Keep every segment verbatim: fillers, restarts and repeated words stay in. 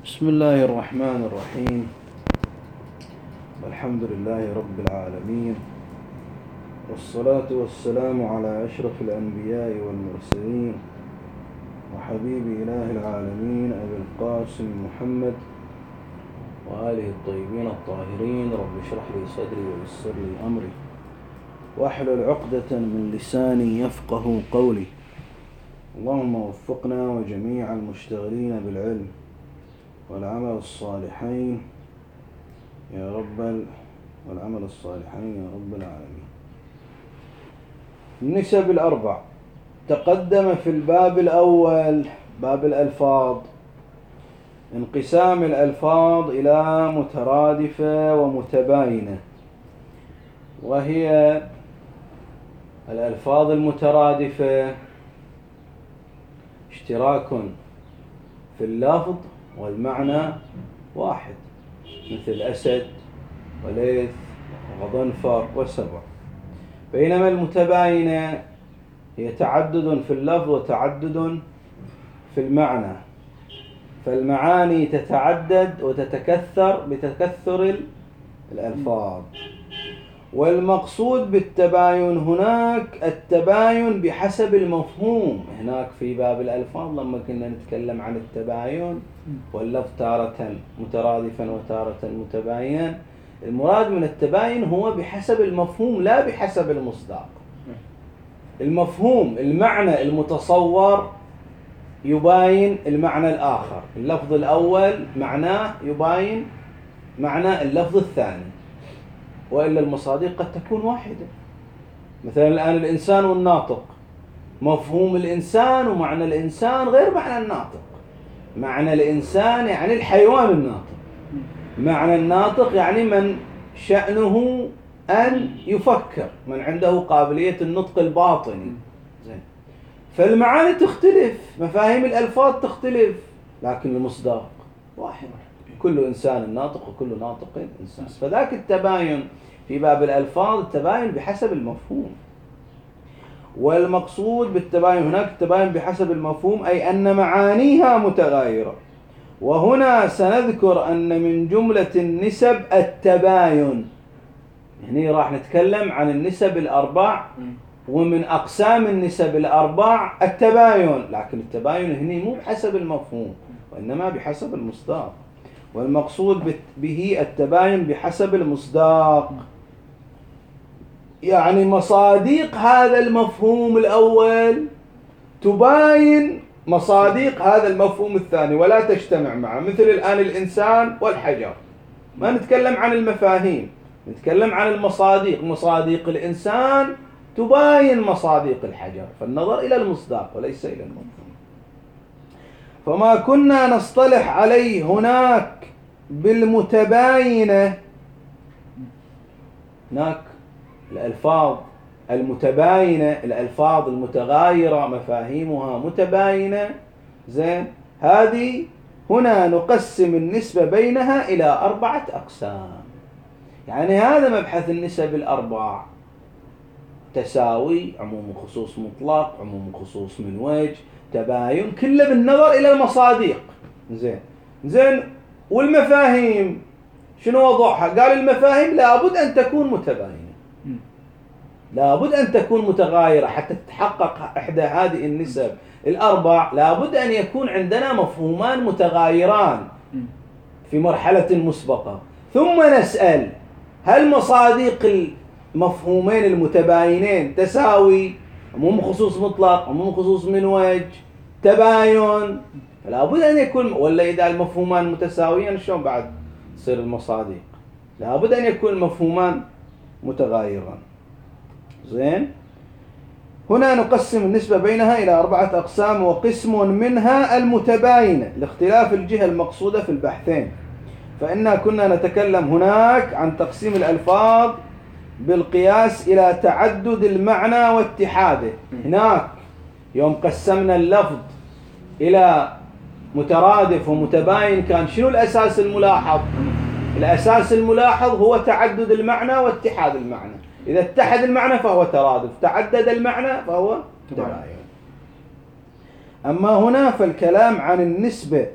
بسم الله الرحمن الرحيم. والحمد لله رب العالمين، والصلاة والسلام على أشرف الأنبياء والمرسلين وحبيب إله العالمين أبي القاسم محمد وآله الطيبين الطاهرين. رب اشرح لي صدري ويسر لي أمري واحلل عقدة من لساني يفقه قولي. اللهم وفقنا وجميع المشتغلين بالعلم والعمل الصالحين يا رب والعمل الصالحين يا رب العالمين. النسب الأربع تقدم في الباب الأول باب الألفاظ انقسام الألفاظ إلى مترادفة ومتباينة، وهي الألفاظ المترادفة اشتراك في اللفظ والمعنى واحد، مثل أسد وليث وغضنفر وسبع. بينما المتباينة هي تعدد في اللفظ وتعدد في المعنى، فالمعاني تتعدد وتتكثر بتكثر الألفاظ. والمقصود بالتباين هناك التباين بحسب المفهوم. هناك في باب الألفاظ لما كنا نتكلم عن التباين واللفظ تارة مترادفا وتارة متباينا، المراد من التباين هو بحسب المفهوم لا بحسب المصداق. المفهوم المعنى المتصور يباين المعنى الآخر، اللفظ الأول معناه يباين معنى اللفظ الثاني، وإلا المصادق قد تكون واحدة. مثلا الآن الإنسان والناطق، مفهوم الإنسان ومعنى الإنسان غير معنى الناطق. معنى الإنسان يعني الحيوان الناطق، معنى الناطق يعني من شأنه أن يفكر، من عنده قابلية النطق الباطني. زين. فالمعاني تختلف، مفاهيم الألفاظ تختلف، لكن المصداق واحد، كل إنسان ناطق وكل ناطق إنسان. فذاك التباين في باب الألفاظ التباين بحسب المفهوم. والمقصود بالتباين هناك التباين بحسب المفهوم، أي أن معانيها متغايرة. وهنا سنذكر أن من جملة النسب التباين. هنا راح نتكلم عن النسب الأربع، ومن أقسام النسب الأربع التباين، لكن التباين هنا مو بحسب المفهوم وإنما بحسب المصداق. والمقصود به التباين بحسب المصداق، يعني مصاديق هذا المفهوم الأول تباين مصاديق هذا المفهوم الثاني ولا تجتمع معه. مثل الآن الإنسان والحجر، ما نتكلم عن المفاهيم، نتكلم عن المصاديق. مصاديق الإنسان تباين مصاديق الحجر، فالنظر إلى المصداق وليس إلى المفهوم. فما كنا نصطلح عليه هناك بالمتباينة، هناك الألفاظ المتباينة، الألفاظ المتغايرة مفاهيمها متباينة. زين، هذه هنا نقسم النسبة بينها إلى أربعة أقسام. يعني هذا مبحث النسب الأربع: تساوي، عموم خصوص مطلق، عموم خصوص من وجه، تباين، كله بالنظر إلى المصاديق. زين زين والمفاهيم شنو وضعها؟ قال المفاهيم لابد أن تكون متباينة، لابد أن تكون متغايرة حتى تتحقق إحدى هذه النسب الأربع. لابد أن يكون عندنا مفهومان متغايران في مرحلة مسبقة، ثم نسأل هل مصاديق المفهومين المتباينين تساوي، عموم خصوص مطلق، عموم خصوص من وجه، تباين. لابد أن يكون، ولا إذا المفهومان متساويين شلون بعد تصير المصاديق؟ لابد أن يكون المفهومان متغايران. زين، هنا نقسم النسبة بينها إلى أربعة أقسام، وقسم منها المتباينة لاختلاف الجهة المقصودة في البحثين. فإنا كنا نتكلم هناك عن تقسيم الألفاظ بالقياس إلى تعدد المعنى واتحاده. هناك يوم قسمنا اللفظ إلى مترادف ومتباين كان شنو الأساس الملاحظ؟ الأساس الملاحظ هو تعدد المعنى واتحاد المعنى. إذا اتحد المعنى فهو ترادف، تعدد المعنى فهو تباين. أما هنا فالكلام عن النسبة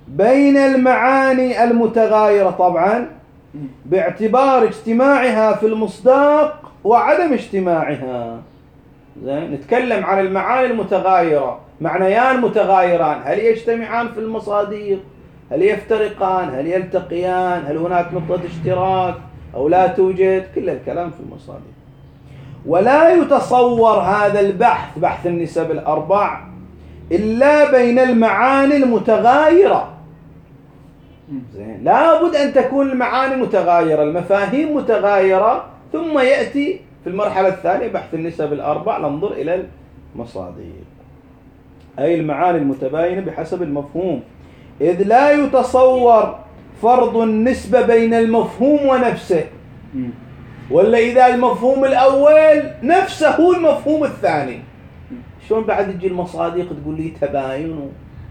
بين المعاني المتغايرة طبعا باعتبار اجتماعها في المصداق وعدم اجتماعها. زين، نتكلم عن المعاني المتغايرة، معنيان متغايران، هل يجتمعان في المصادق؟ هل يفترقان؟ هل يلتقيان؟ هل هناك نقطة اشتراك أو لا توجد؟ كل الكلام في المصادق. ولا يتصور هذا البحث، بحث النسب الأربع، إلا بين المعاني المتغايرة. زين، لابد أن تكون المعاني متغايرة، المفاهيم متغايرة، ثم يأتي في المرحلة الثانية بحث النسب الأربع، ننظر إلى المصادق، أي المعاني المتباينة بحسب المفهوم، إذ لا يتصور فرض النسبة بين المفهوم ونفسه. ولا إذا المفهوم الأول نفسه هو المفهوم الثاني، شلون بعد تجي المصادق تقول لي تباين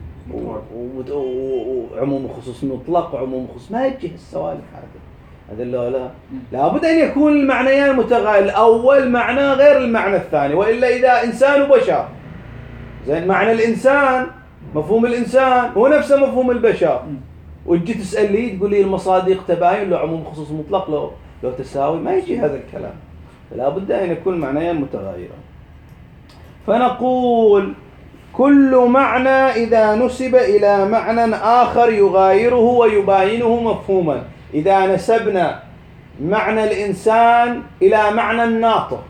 وعموم وخصوص مطلق وعموم وخصوص؟ ما يجي السوالف هذه. هذا لا لا لابد أن يكون المعنيان متغاير، الأول معنى غير المعنى الثاني، وإلا إذا إنسان وبشر، زين، معنى الإنسان، مفهوم الإنسان هو نفسه مفهوم البشر، وتجي تسأل لي تقول لي المصادق تباين لو عموم خصوص مطلق لو لو تساوي، ما يجي هذا الكلام. فلا بد أن يكون معنيان متغايرة. فنقول كل معنى إذا نسب إلى معنى آخر يغايره ويباينه مفهوما. إذا نسبنا معنى الإنسان إلى معنى الناطق،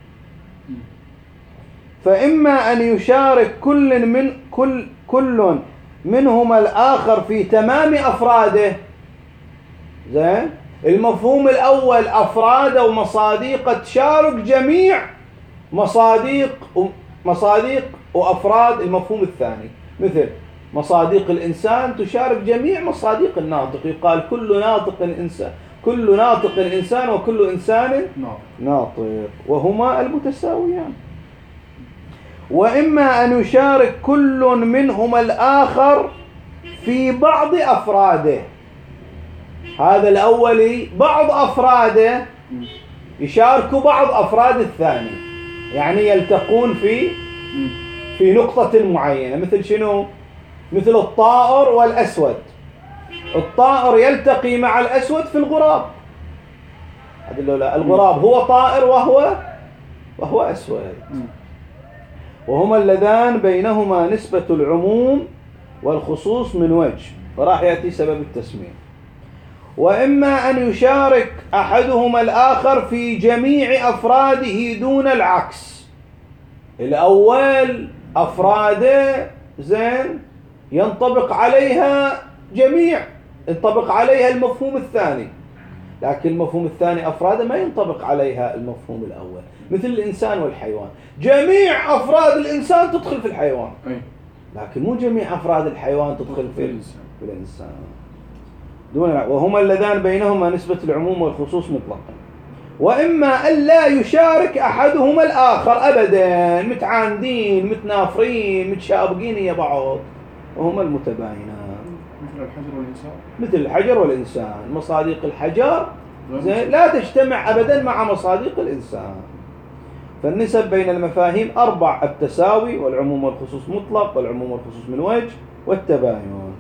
فإما أن يشارك كل من كل كل منهما الآخر في تمام أفراده. زين، المفهوم الأول أفراد ومصادق تشارك جميع مصادق مصادق وأفراد المفهوم الثاني، مثل مصادق الإنسان تشارك جميع مصادق الناطق، يقال كل ناطق إنسان، كل ناطق إنسان وكل إنسان ناطق، وهما المتساويان. وإما أن يشارك كل منهما الآخر في بعض أفراده. هذا الأولي بعض أفراده يشاركوا بعض أفراد الثاني، يعني يلتقون في في نقطة معينة، مثل شنو؟ مثل الطائر والأسود. الطائر يلتقي مع الأسود في الغراب، هذا الغراب هو طائر وهو وهو أسود، وهما اللذان بينهما نسبة العموم والخصوص من وجه، وراح يأتي سبب التسمية. وإما أن يشارك أحدهما الآخر في جميع أفراده دون العكس. الأول أفراده زين ينطبق عليها جميع، ينطبق عليها المفهوم الثاني، لكن المفهوم الثاني أفراده ما ينطبق عليها المفهوم الأول، مثل الإنسان والحيوان، جميع أفراد الإنسان تدخل في الحيوان، لكن مو جميع أفراد الحيوان تدخل في الإنسان. دون، وهما اللذان بينهما نسبة العموم والخصوص مطلقا. وإما أن لا يشارك أحدهما الآخر أبدا، متعاندين متنافرين متشابقين يا بعض، وهما المتباينان، مثل الحجر والإنسان. مثل الحجر والإنسان، مصادق الحجر زين لا تجتمع أبدا مع مصادق الإنسان. فالنسب بين المفاهيم أربع: التساوي والعموم والخصوص مطلق والعموم والخصوص من وجه والتباين.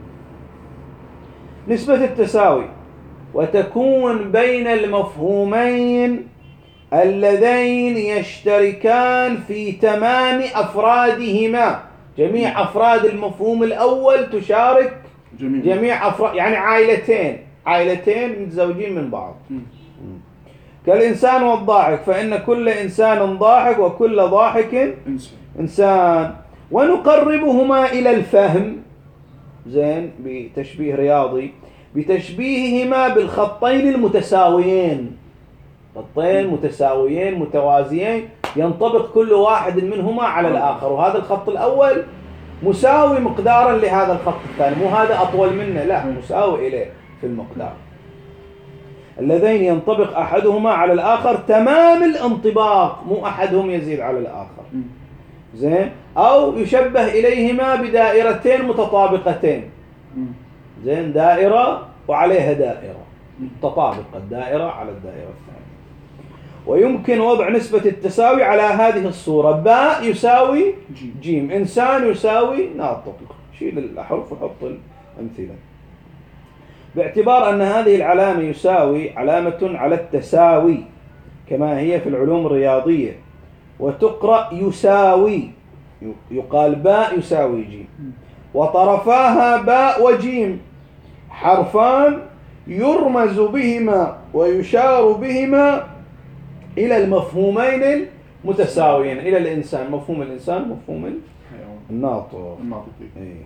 نسبة التساوي: وتكون بين المفهومين اللذين يشتركان في تمام أفرادهما. جميع أفراد المفهوم الأول تشارك جميع, جميع أفراد، يعني عائلتين عائلتين متزوجين من بعض. م. كالإنسان والضاحك، فإن كل إنسان ضاحك وكل ضاحك إنسان. إنسان. ونقربهما إلى الفهم، زين، بتشبيه رياضي، بتشبيههما بالخطين المتساويين، خطين متساويين متوازيين ينطبق كل واحد منهما على الآخر، وهذا الخط الأول مساوي مقدارا لهذا الخط الثاني، مو هذا أطول منه، لا، مساوي إليه في المقدار. اللذين ينطبق أحدهما على الآخر تمام الانطباق، مو أحدهم يزيد على الآخر، زين، أو يشبه إليهما بدائرتين متطابقتين، زين، دائرة وعليها دائرة متطابقة، الدائرة على الدائرة الثانية. ويمكن وضع نسبة التساوي على هذه الصورة: باء يساوي جيم، إنسان يساوي ناطق، شيل الأحرف وحط الأمثلة. باعتبار أن هذه العلامة يساوي علامة على التساوي كما هي في العلوم الرياضية، وتقرأ يساوي، يقال باء يساوي جيم، وطرفاها باء وجيم حرفان يرمز بهما ويشار بهما إلى المفهومين المتساويين، إلى الإنسان، مفهوم الإنسان مفهوم الناطق. إيه.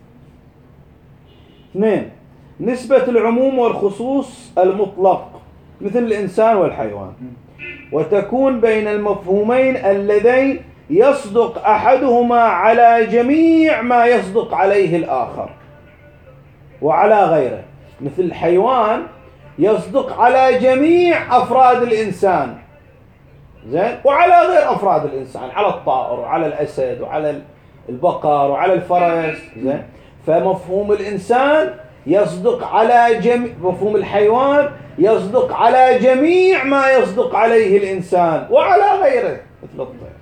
اثنين، نسبة العموم والخصوص المطلق مثل الإنسان والحيوان، وتكون بين المفهومين اللذين يصدق أحدهما على جميع ما يصدق عليه الآخر وعلى غيره. مثل الحيوان يصدق على جميع أفراد الإنسان، زين، وعلى غير أفراد الإنسان، على الطائر وعلى الأسد وعلى البقر وعلى الفرس، زين. فمفهوم الإنسان يصدق على جميع، مفهوم الحيوان يصدق على جميع ما يصدق عليه الإنسان وعلى غيره مثل الطير.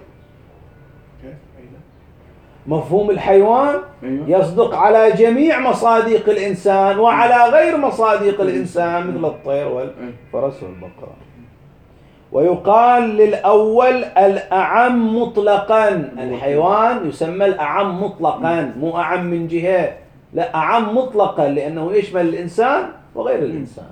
مفهوم الحيوان يصدق على جميع مصادق الإنسان وعلى غير مصادق الإنسان مثل الطير والفرس والبقرة. ويقال للأول الأعم مطلقا، الحيوان يسمى الأعم مطلقا، مو أعم من جهة، لا، أعم مطلقا لأنه يشمل الإنسان وغير الإنسان.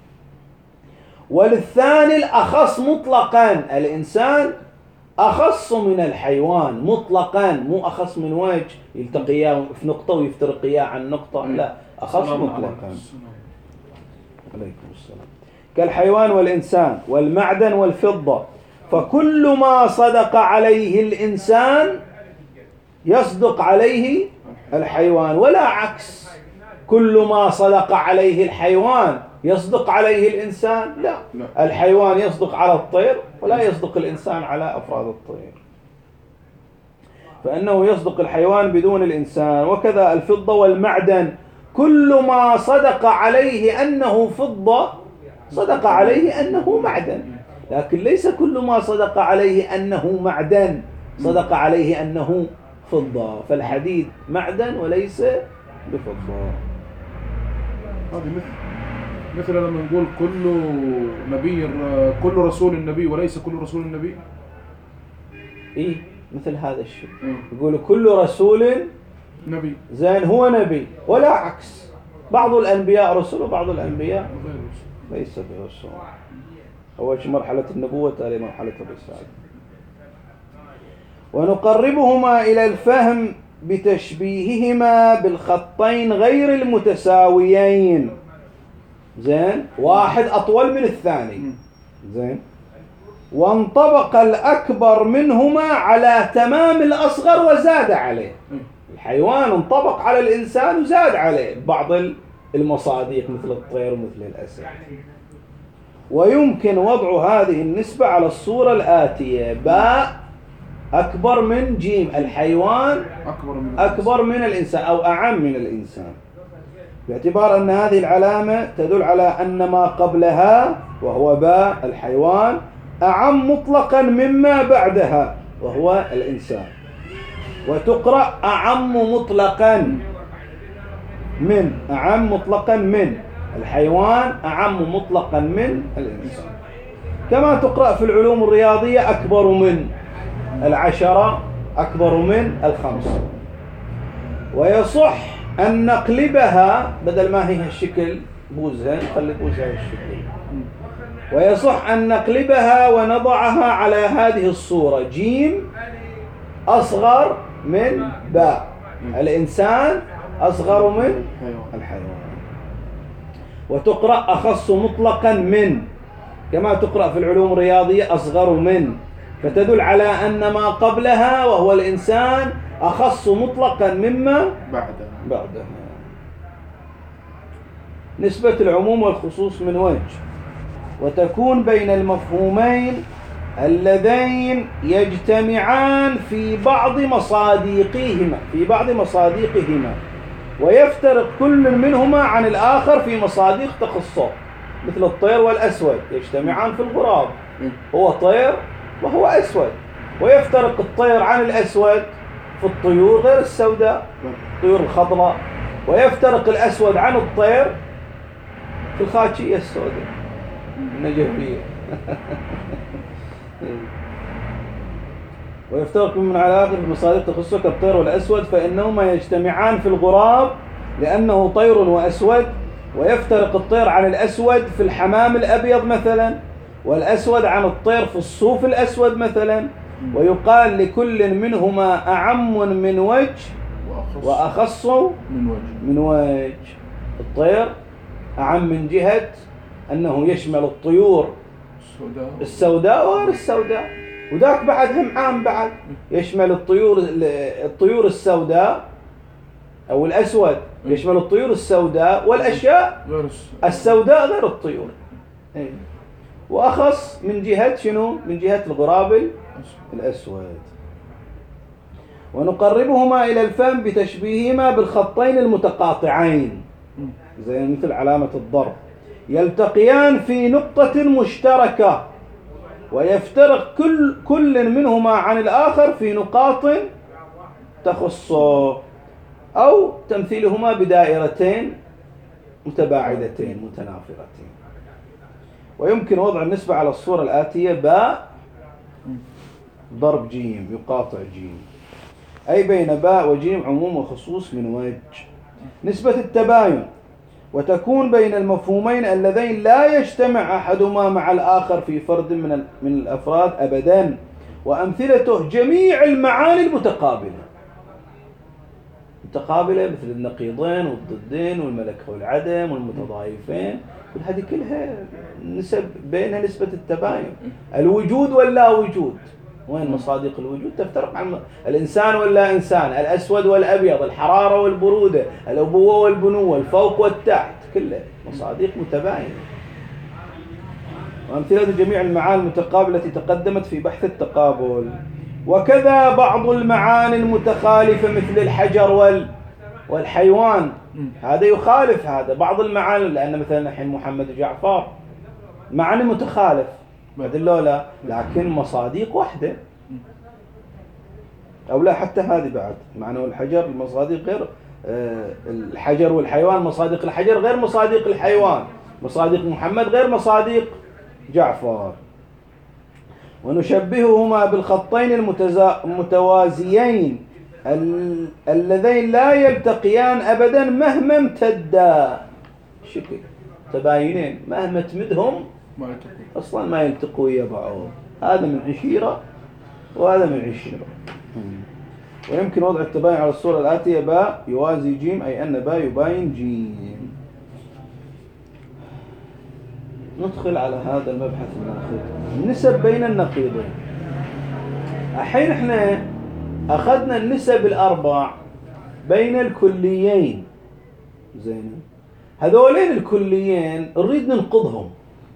وللثاني الأخص مطلقا، الإنسان أخص من الحيوان مطلقا، مو أخص من وجه يلتقيا في نقطة ويفترقيا عن نقطة، لا، أخص مطلقا. عليكم السلام. كالحيوان والإنسان والمعدن والفضة، فكل ما صدق عليه الإنسان يصدق عليه الحيوان، ولا عكس، كل ما صدق عليه الحيوان يصدق عليه الإنسان، لا, لا. الحيوان يصدق على الطير ولا يصدق الإنسان على أفراد الطير، فإنه يصدق الحيوان بدون الإنسان. وكذا الفضة والمعدن، كل ما صدق عليه أنه فضة صدق عليه أنه معدن، لكن ليس كل ما صدق عليه أنه معدن صدق عليه أنه فضة. فالحديد معدن وليس بفضة. هذه مثل مثل لما نقول كل نبي، كل رسول النبي وليس كل رسول النبي. إيه، مثل هذا الشيء. يقول كل رسول نبي، زين، هو نبي، ولا عكس، بعض الأنبياء رسل وبعض الأنبياء ليس برسول. أول شيء مرحلة النبوة، تالي مرحلة الرسالة. ونقربهما إلى الفهم بتشبيههما بالخطين غير المتساويين، زين، واحد أطول من الثاني، زين، وانطبق الأكبر منهما على تمام الأصغر وزاد عليه. الحيوان انطبق على الإنسان وزاد عليه بعض المصادق مثل الطير ومثل الأسد. ويمكن وضع هذه النسبة على الصورة الآتية: باء أكبر من جيم، الحيوان أكبر من, أكبر من الإنسان أو أعم من الإنسان، باعتبار أن هذه العلامة تدل على أن ما قبلها وهو باء الحيوان أعم مطلقا مما بعدها وهو الإنسان. وتقرأ أعم مطلقا من، أعم مطلقا من الحيوان أعم مطلقا من الإنسان. كما تقرأ في العلوم الرياضية أكبر من العشرة أكبر من الخمسة. ويصح أن نقلبها بدل ما هي الشكل بوزها، نخلي بوزها الشكل، ويصح أن نقلبها ونضعها على هذه الصورة: جيم أصغر من باء، الإنسان أصغر من الحيوان. وتقرأ أخص مطلقا من، كما تقرأ في العلوم الرياضية أصغر من، فتدل على أن ما قبلها وهو الإنسان أخص مطلقا مما بعدها. بعدها. نسبة العموم والخصوص من وجه، وتكون بين المفهومين اللذين يجتمعان في بعض مصادقهما في بعض مصادقهما ويفترق كل منهما عن الآخر في مصادق تخصه، مثل الطير والأسود يجتمعان في الغراب، هو طير وهو أسود، ويفترق الطير عن الأسود في الطيور غير السوداء، الطيور الخضراء. ويفترق الأسود عن الطير في الخاشية السوداء النجفية. ويفترق من على آخر في مصادق تخصه كالطير والأسود، فإنهما يجتمعان في الغراب لأنه طير وأسود. ويفترق الطير عن الأسود في الحمام الأبيض مثلا، والأسود عن الطير في الصوف الأسود مثلا. ويقال لكل منهما أعم من وجه وأخص من وجه. من وجه. الطير أعم من جهة أنه يشمل الطيور السوداء السوداء وغير السوداء، وذاك بعد هم عام، بعد يشمل الطيور الطيور السوداء أو الأسود، يشمل الطيور السوداء والأشياء السوداء غير الطيور. وأخص من جهة شنو؟ من جهة الغراب الأسود. ونقربهما إلى الفم بتشبيههما بالخطين المتقاطعين، زي مثل علامة الضرب، يلتقيان في نقطة مشتركة، ويفترق كل كل منهما عن الآخر في نقاط تخصه، أو تمثيلهما بدائرتين متباعدتين متنافرتين. ويمكن وضع النسبة على الصورة الآتية: باء ضرب جيم يقاطع جيم، أي بين باء وجيم عموم وخصوص من وجه. نسبة التباين: وتكون بين المفهومين اللذين لا يجتمع أحدهما مع الآخر في فرد من من الأفراد أبدا. وأمثلته جميع المعاني المتقابلة، متقابلة مثل النقيضين والضدين والملكة والعدم والمتضايفين، هذه كلها نسب بينها نسبة التباين. الوجود واللا وجود، وين مصادق الوجود؟ تفترق عن الإنسان ولا إنسان، الأسود والأبيض، الحرارة والبرودة، الأبوة والبنوة، الفوق والتحت، كلها مصادق متباينة. وأمثلة جميع المعاني المتقابلة التي تقدمت في بحث التقابل. وكذا بعض المعاني المتخالفة مثل الحجر وال والحيوان، هذا يخالف هذا بعض المعاني، لأن مثلا الحين محمد وجعفر معاني متخالف لا، لكن مصادق واحدة. أو لا، حتى هذه بعد معنى الحجر المصادق غير الحجر، والحيوان مصادق الحجر غير مصادق الحيوان، مصادق محمد غير مصادق جعفر. ونشبههما بالخطين المتوازيين اللذين لا يلتقيان أبدا مهما امتدا، شكل تباينين مهما تمدهم أصلا ما يلتقوا ويا بعض، هذا من عشيرة وهذا من عشيرة. ويمكن وضع التباين على الصورة الآتية: باء يوازي جيم، أي أن باء يباين جيم. ندخل على هذا المبحث الآخر، النسب بين النقيضين. الحين احنا أخذنا النسب الأربع بين الكليين، زين، هذولين الكليين نريد ننقضهم.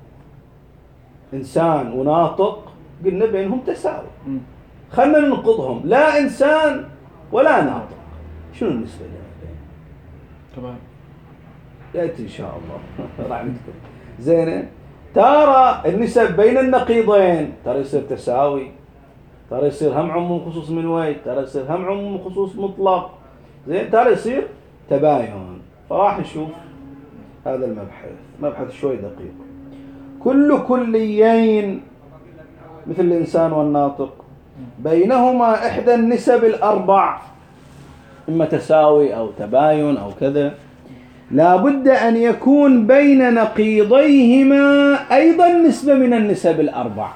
إنسان وناطق قلنا بينهم تساوي، خلنا ننقضهم، لا إنسان ولا ناطق، شنو النسبة بينهم؟ تمام، يأتي إن شاء الله رحمتكم. زين، ترى النسب بين النقيضين ترى يصير تساوي، ترى يصير هم عموم خصوص من وجه، ترى يصير هم عموم خصوص مطلق، زين، ترى يصير تباين. فراح نشوف هذا المبحث، مبحث شوي دقيق. كل كليين مثل الإنسان والناطق بينهما إحدى النسب الأربع، إما تساوي أو تباين أو كذا، لا بد أن يكون بين نقيضيهما أيضا نسبة من النسب الأربع.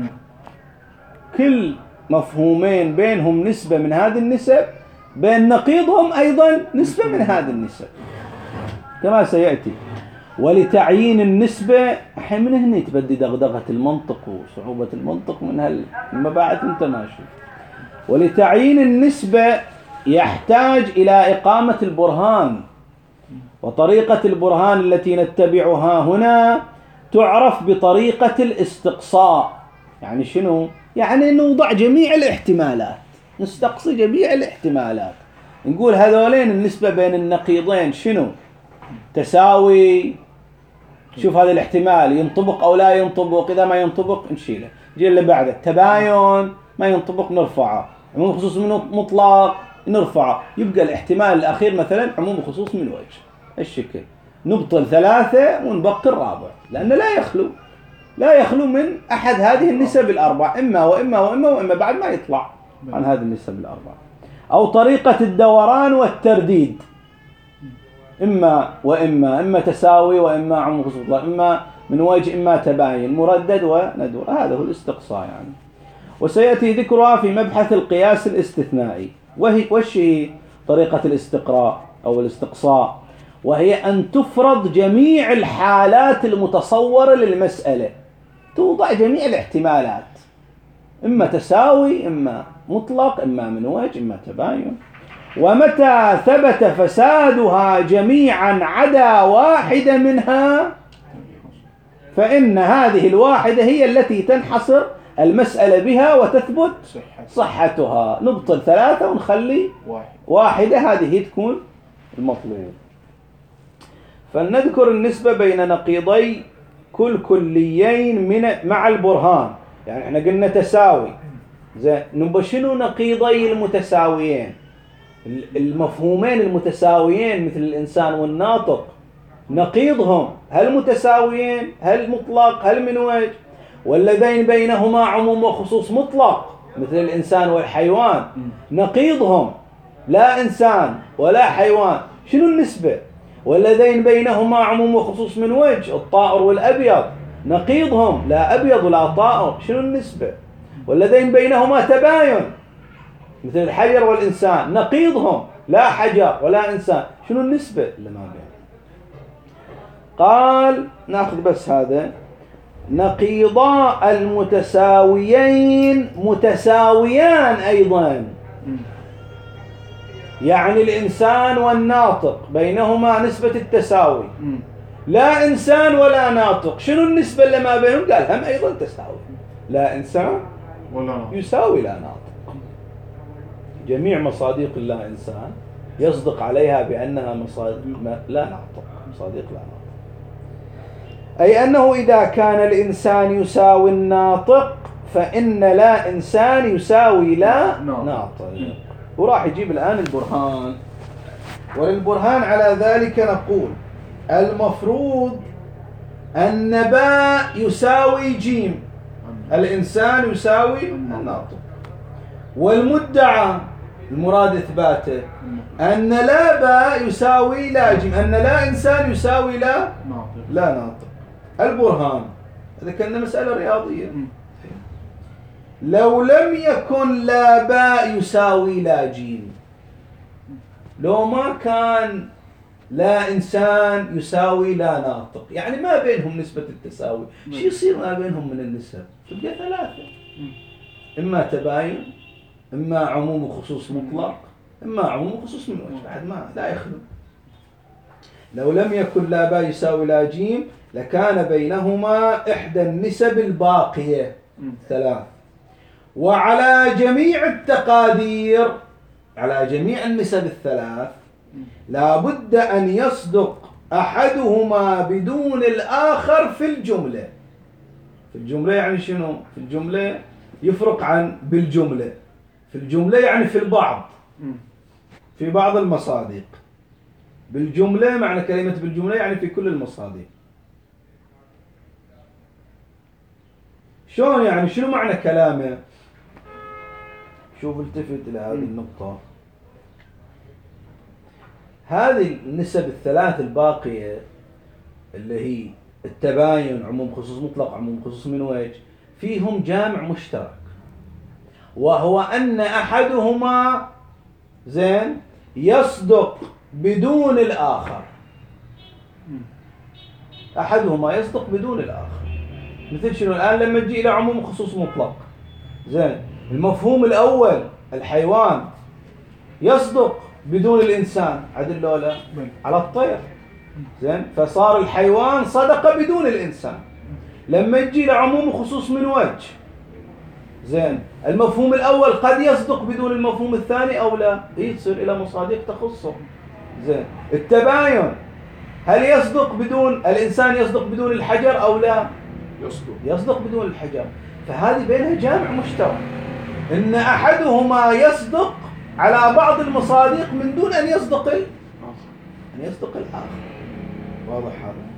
كل مفهومين بينهم نسبة من هذه النسب، بين نقيضهم أيضا نسبة من هذه النسب كما سيأتي. ولتعيين النسبة الحين من هنا تبدي دغدغة المنطق وصعوبة المنطق من هالمباحث انت ماشي. ولتعيين النسبة يحتاج إلى إقامة البرهان، وطريقة البرهان التي نتبعها هنا تعرف بطريقة الاستقصاء. يعني شنو؟ يعني نوضع جميع الاحتمالات، نستقصي جميع الاحتمالات، نقول هذولين النسبة بين النقيضين شنو؟ تساوي، شوف هذا الاحتمال ينطبق أو لا ينطبق، إذا ما ينطبق نشيله، جي اللي بعده تباين ما ينطبق نرفعه، عموم خصوص من مطلق نرفعه، يبقى الاحتمال الأخير مثلا عموم خصوص من وجه الشكل، نبطل ثلاثة ونبقي الرابع، لأنه لا يخلو لا يخلو من أحد هذه النسب الأربع، إما وإما وإما وإما بعد ما يطلع عن هذه النسب الأربع. أو طريقة الدوران والترديد، إما وإما، إما تساوي وإما عموم خصوص مطلق، إما من وجه إما تباين، مردد وندور، هذا هو الاستقصاء يعني. وسيأتي ذكرها في مبحث القياس الاستثنائي، وهي وش هي طريقة الاستقراء أو الاستقصاء؟ وهي أن تفرض جميع الحالات المتصورة للمسألة، توضع جميع الاحتمالات، إما تساوي إما مطلق إما من وجه إما تباين، ومتى ثبت فسادها جميعا عدا واحدة منها فإن هذه الواحدة هي التي تنحصر المسألة بها وتثبت صحتها، نبطل ثلاثة ونخلي واحدة، هذه تكون المطلوب. فلنذكر النسبة بين نقيضي كل كليين من مع البرهان، يعني احنا قلنا تساوي، زين نبقى شنو نقيضي المتساويين؟ المفهومين المتساويين مثل الإنسان والناطق، نقيضهم هل متساويين هل مطلق هل من وجه؟ والذين بينهما عموم وخصوص مطلق مثل الإنسان والحيوان، نقيضهم لا إنسان ولا حيوان، شنو النسبة؟ والذين بينهما عموم وخصوص من وجه، الطائر والأبيض، نقيضهم لا أبيض ولا طائر، شنو النسبة؟ والذين بينهما تباين مثل الحجر والإنسان، نقيضهم لا حجر ولا إنسان، شنو النسبة اللي ما بين؟ قال ناخذ بس هذا، نقيضا المتساويين متساويان أيضا، يعني الإنسان والناطق بينهما نسبة التساوي، لا إنسان ولا ناطق، شنو النسبة اللي ما بينهم؟ قال هم أيضا تساوي، لا إنسان ولا يساوي لا ناطق، جميع مصادق لا إنسان يصدق عليها بأنها مصادق لا ناطق، مصادق لا ناطق، أي أنه إذا كان الإنسان يساوي الناطق فإن لا إنسان يساوي لا ناطق. وراح يجيب الآن البرهان، وللبرهان على ذلك نقول المفروض أن باء يساوي جيم، الإنسان يساوي الناطق، والمدعى المراد إثباته أن لا باء يساوي لا جيم، أن لا إنسان يساوي لا لا ناطق. البرهان إذا كان مسألة رياضية، لو لم يكن لا باء يساوي لا جيم، لو ما كان لا إنسان يساوي لا ناطق، يعني ما بينهم نسبة التساوي، شو يصير ما بينهم من النسب؟ تبقى ثلاثة، إما تباين إما عموم وخصوص مطلق إما عموم وخصوص من وجه، بعد ما لا يخلو. لو لم يكن لا باء يساوي لا جيم لكان بينهما إحدى النسب الباقية ثلاث. وعلى جميع التقادير، على جميع النسب الثلاث، لا بد أن يصدق أحدهما بدون الآخر في الجملة. في الجملة يعني شنو؟ في الجملة يفرق عن بالجملة، في الجملة يعني في البعض، في بعض المصادق. بالجملة معنى كلمة بالجملة يعني في كل المصادق. شلون يعني؟ شنو معنى كلامه؟ شوف التفت إلى هذه النقطة. هذه النسب الثلاث الباقية اللي هي التباين عموم خصوص مطلق عموم خصوص من وجه، فيهم جامع مشترك، وهو أن أحدهما زين يصدق بدون الآخر، أحدهما يصدق بدون الآخر. مثل شنو؟ الآن لما تجي إلى عموم خصوص مطلق، زين المفهوم الأول الحيوان يصدق بدون الإنسان، عدل لولا على الطير، زين فصار الحيوان صدق بدون الإنسان. لما تجي لعموم خصوص من وجه، زين المفهوم الأول قد يصدق بدون المفهوم الثاني أو لا، هي تصير إلى مصادق تخصه. زين التباين هل يصدق بدون الإنسان يصدق بدون الحجر أو لا؟ يصدق يصدق بدون الحجر، فهذه بينها جامع مشترك. إن أحدهما يصدق على بعض المصادق من دون أن يصدق ال... أن يصدق الآخر. واضح هذا؟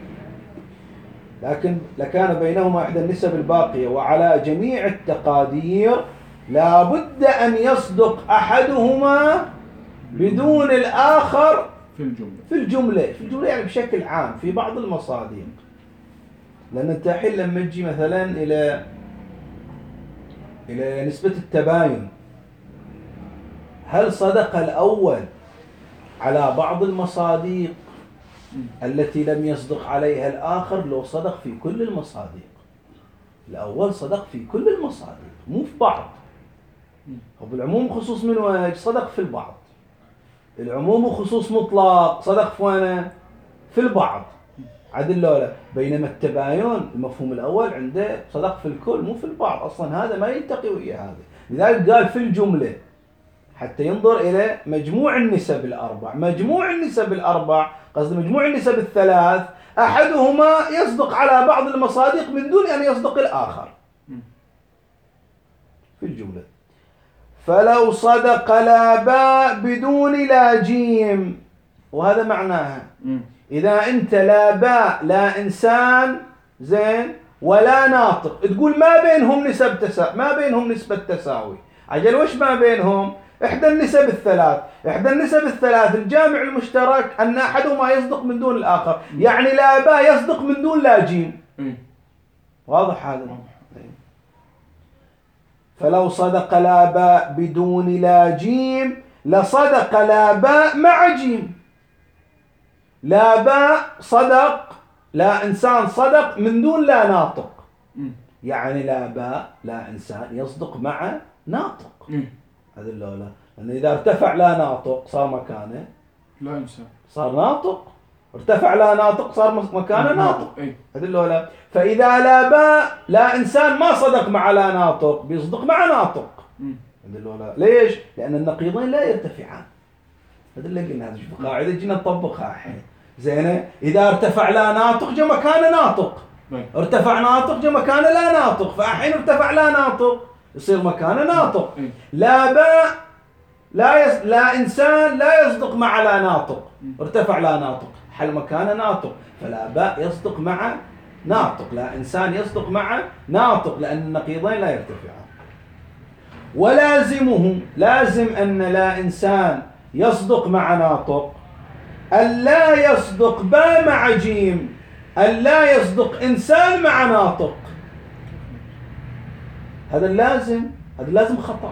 لكن لكان بينهما إحدى النسب الباقية، وعلى جميع التقادير لا بد أن يصدق أحدهما بدون الآخر في الجملة. في الجملة في الجملة يعني بشكل عام في بعض المصادق. لأن أنت الحين لما تجي مثلا إلى إلى نسبة التباين، هل صدق الأول على بعض المصادق التي لم يصدق عليها الآخر لو صدق في كل المصادق؟ الأول صدق في كل المصادق مو في بعض. وبالعموم خصوص من وجه صدق في البعض. العموم وخصوص مطلق صدق في وين؟ في البعض. عدل لولا. بينما التباين المفهوم الأول عنده صدق في الكل مو في البعض. أصلا هذا ما يلتقي ويا هذا. لذلك قال في الجملة حتى ينظر إلى مجموع النسب الأربع. مجموع النسب الأربع قصد مجموع النسب الثلاث أحدهما يصدق على بعض المصادق من دون أن يصدق الآخر في الجملة. فلو صدق لا باء بدون لا جيم، وهذا معناها إذا أنت لا باء لا إنسان زين ولا ناطق، تقول ما بينهم نسب تسا ما بينهم نسبة تساوي. عجل وش ما بينهم؟ إحدى النسب الثلاث. إحدى النسب الثلاث الجامع المشترك أن أحدهما يصدق من دون الآخر، يعني لا باء يصدق من دون لا جيم. واضح هذا؟ فلو صدق لا باء بدون لا جيم لصدق لا باء مع جيم. لا باء صدق لا إنسان صدق من دون لا ناطق، يعني لا باء لا إنسان يصدق مع ناطق. هذا اللولا لأن إذا ارتفع لا ناطق صار مكانه لا إنسان، صار ناطق. ارتفع لا ناطق صار مكانه ناطق. هذا اللولا. فإذا لا باء لا إنسان ما صدق مع لا ناطق بيصدق مع ناطق. هذا اللولا. ليش؟ لأن النقيضين لا يرتفعان. هذا اللي قلنا. هذا شوف قاعدة جينا نطبقها الحين. زينة. إذا ارتفع لا ناطق جاء مكانه ناطق. ارتفع ناطق جاء مكانه لا ناطق. فأحين ارتفع لا ناطق يصير مكانه ناطق. لا باء لا يص... لا إنسان لا يصدق مع لا ناطق. ارتفع لا ناطق حل مكانه ناطق. فلا باء يصدق مع ناطق. لا إنسان يصدق مع ناطق لأن النقيضين لا يرتفعان. ولازمه لازم أن لا إنسان يصدق مع ناطق ألا يصدق باء مع جيم، ألا يصدق إنسان مع ناطق. هذا اللازم. هذا لازم خطأ.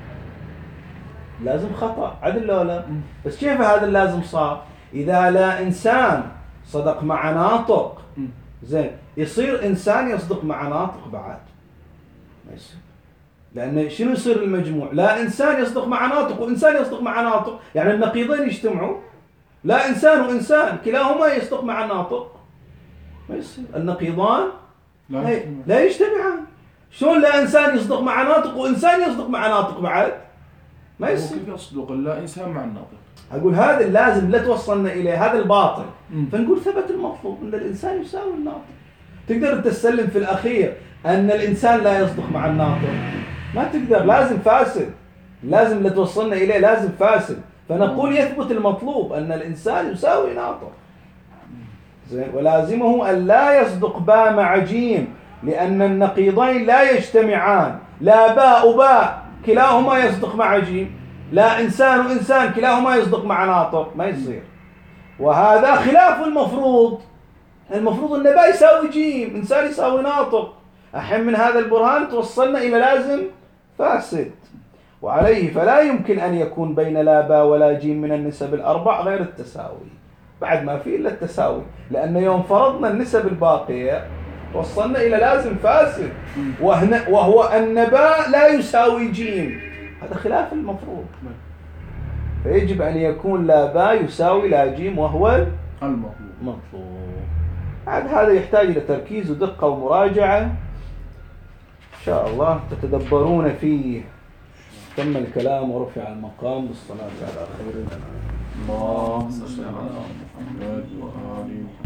لازم خطأ. عدل لو لا. بس كيف هذا اللازم صار؟ إذا لا إنسان صدق مع ناطق زين يصير إنسان يصدق مع ناطق بعد ما يصير. لأن شنو يصير المجموع؟ لا إنسان يصدق مع ناطق وإنسان يصدق مع ناطق، يعني النقيضين يجتمعوا. لا إنسان وإنسان كلاهما يصدق مع الناطق ما يصير. النقيضان لا, لا يجتمعان. شلون لا إنسان يصدق مع ناطق وإنسان يصدق مع ناطق بعد؟ ما يصير. كيف يصدق لا إنسان مع الناطق؟ أقول هذا اللازم لا توصلنا إليه، هذا الباطل. م. فنقول ثبت المطلوب أن الإنسان يساوي الناطق. تقدر تسلم في الأخير أن الإنسان لا يصدق مع الناطق؟ ما تقدر. لازم فاسد. لازم لا توصلنا إليه لازم فاسد. فنقول يثبت المطلوب أن الإنسان يساوي ناطق. زين. ولازمه أن لا يصدق باء مع جيم لأن النقيضين لا يجتمعان. لا باء وباء كلاهما يصدق مع جيم، لا إنسان وإنسان كلاهما يصدق مع ناطق ما يصير. وهذا خلاف المفروض. المفروض أن باء يساوي جيم، إنسان يساوي ناطق. أحين من هذا البرهان توصلنا إلى لازم فاسد. وعليه فلا يمكن أن يكون بين لا باء ولا جيم من النسب الأربع غير التساوي. بعد ما في إلا التساوي، لأن يوم فرضنا النسب الباقية وصلنا إلى لازم فاسد وهو أن باء لا يساوي جيم. هذا خلاف المفروض. فيجب أن يكون لا باء يساوي لا جيم وهو المطلوب. بعد هذا يحتاج إلى تركيز ودقة ومراجعة إن شاء الله تتدبرون فيه. تم الكلام ورفع المقام بالصلاة على خير الأنام. اللهم صل على محمد وآله